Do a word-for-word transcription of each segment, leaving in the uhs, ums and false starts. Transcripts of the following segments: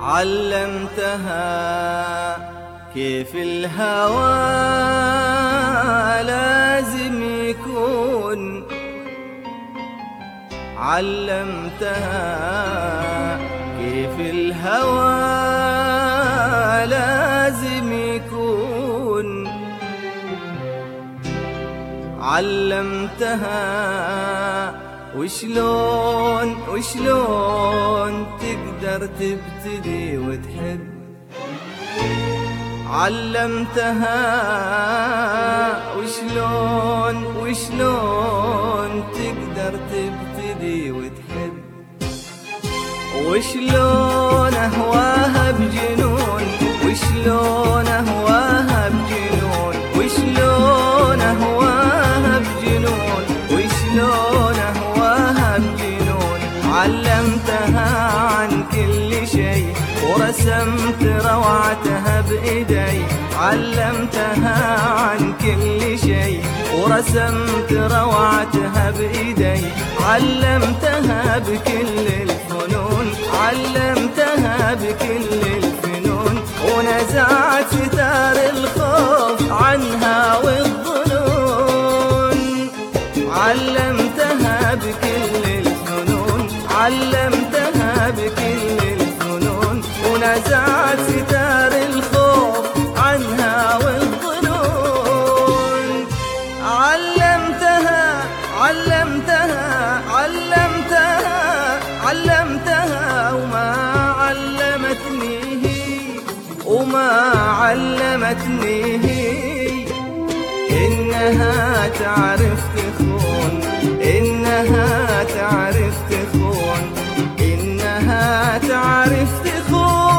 علمتها كيف الهوى لازم يكون، علمتها كيف الهوى لازم يكون، علمتها وشلون وشلون تقدر تبتدي وتحب، علمتها وشلون وشلون تقدر تبتدي وتحب، وشلون أهواها بجنون، وشلون أهواها بجنون، وشلون أهواها بجنون، وشلون أهواها بجنون. علمتها عن كل شيء ورسمت روعتها بإيدي، علمتها عن كل شيء ورسمت روعتها بإيدي، علمتها بكل الفنون، علمتها بكل الفنون، ونزعت ستار الخوف عنها والظنون، علمتها بكل الفنون، علمتها بكل الفنون، ونزعت ستار الخوف عنها والظنون. علمتها علمتها علمتها علمتها وما علمتني هي، وما علمتني هي إنها تعرف تخون، إنها تعرف تخون، إنها تعرف تخون.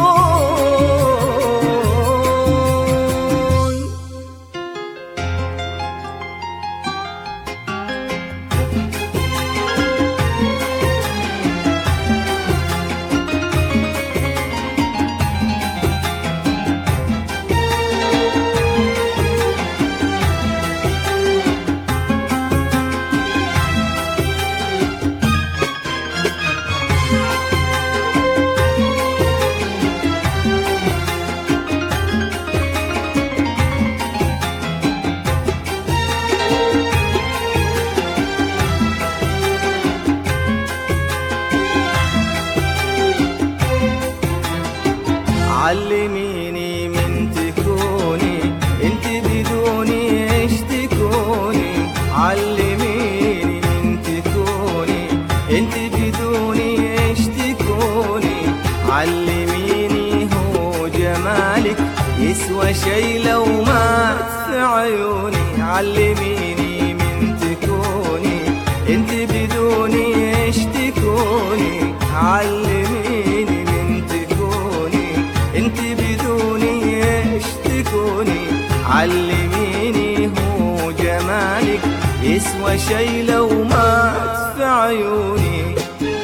علميني من تكوني انت بدوني ايش تكوني، علميني من تكوني انت بدوني ايش تكوني، علميني هو جمالك يسوى شي لو مات في عيوني، علميني من تكوني انت بدوني ايش تكوني، علميني انت بدوني ايش تكوني، علميني هو جمالك يسوى شي لو مات في عيوني.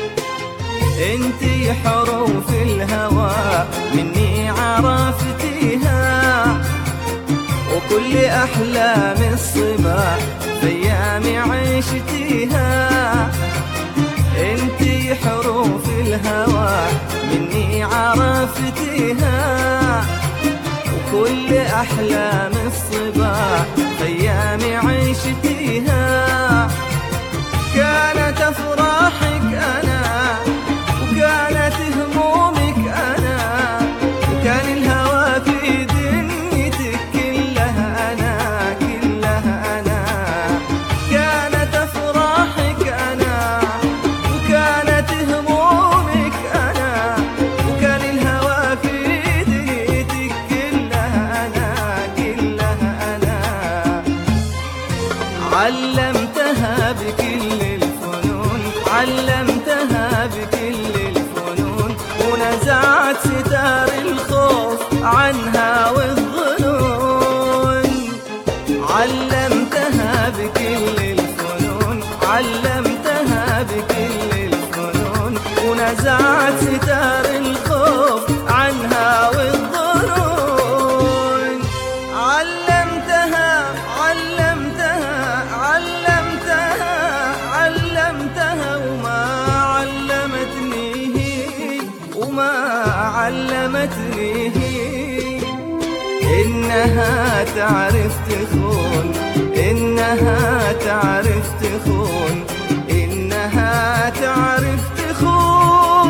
انتي حروف الهوى مني عرفتيها، وكل احلام الصبا في ايامي عشتيها، انتي حروف الهوى مني عرفتيها، وكل أحلام الصبا في أيامي عشتيها. كانت أفراحك أنا، وكانت همومك أنا، وكان الهوى في دنيتك كلها أنا، كلها أنا. كانت أفراحك أنا، وكانت همومك أنا، وكان الهوى في دنيتك كلها أنا، كلها أنا. علمتها بكل الفنون، علمتها إنها تعرف تخون، إنها تعرف تخون، إنها تعرف تخون.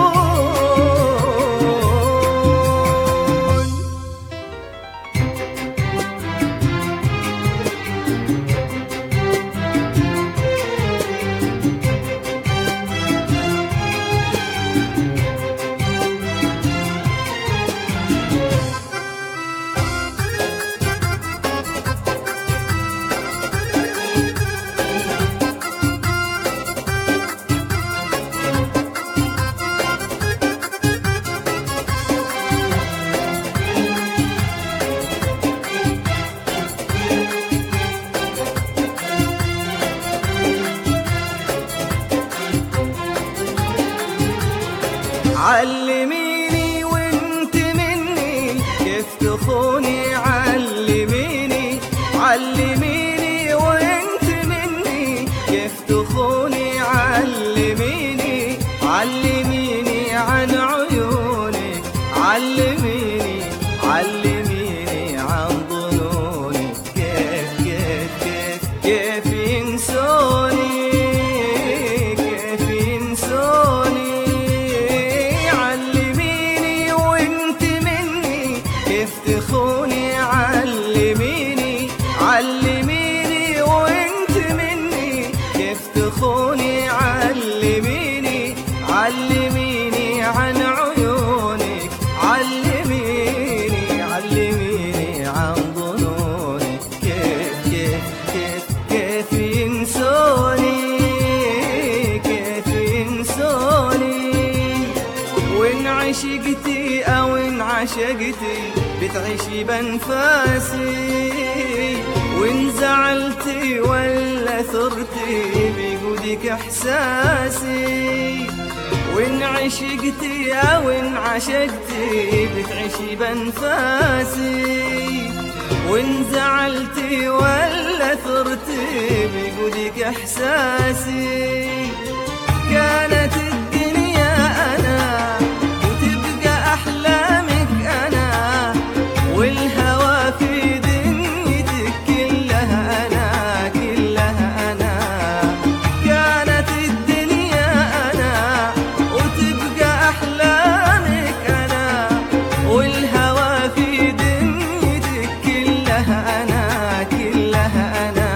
علميني وانت مني كيف تخوني، علميني علميني وانت مني كيف تخوني، علميني علميني عن عيونك، علميني علميني عن ظنونك، كيف كيف كيف كيف ينسوني، كيف ينسوني. كيف تخوني، علميني علميني وانت مني كيف تخوني، علميني علميني عن عيونك، علميني علميني عن ظنونك، كيف كيف كيف كيف ينسوني، كيف ينسوني. وإن عشقتي أو إن عشقتي بتعيشي بنفاسي، وإن زعلتي ولا ثرتي بيقودك إحساسي، وإن عشقتي أو إن عشقتي بتعيشي بنفاسي، وإن زعلتي ولا ثرتي بيقودك إحساسي. كانت الدنيا أنا وتبقى أحلامك أنا، والهوى في دنيتك كلها أنا كلها أنا. كانت الدنيا أنا وتبقى أحلامك أنا، والهوى في دنيتك كلها أنا كلها أنا.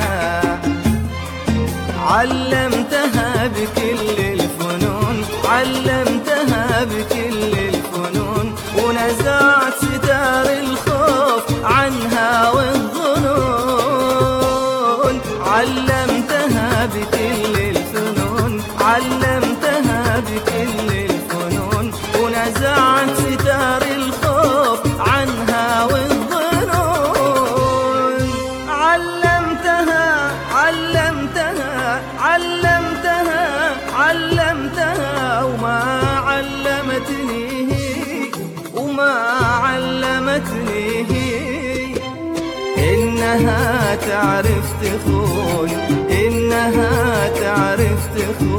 علمتها بكل الفنون، علمتها بكل الفنون، ونزعت ستار الخوف عنها والظنون. علمتها بكل الفنون، علمتها بكل الفنون، ونزعت ستار الخوف عنها والظنون. علمتها علمتها علمتها علمتها وما علمتني وما علمتني إنها تعرف تخون، إنها تعرف تخون.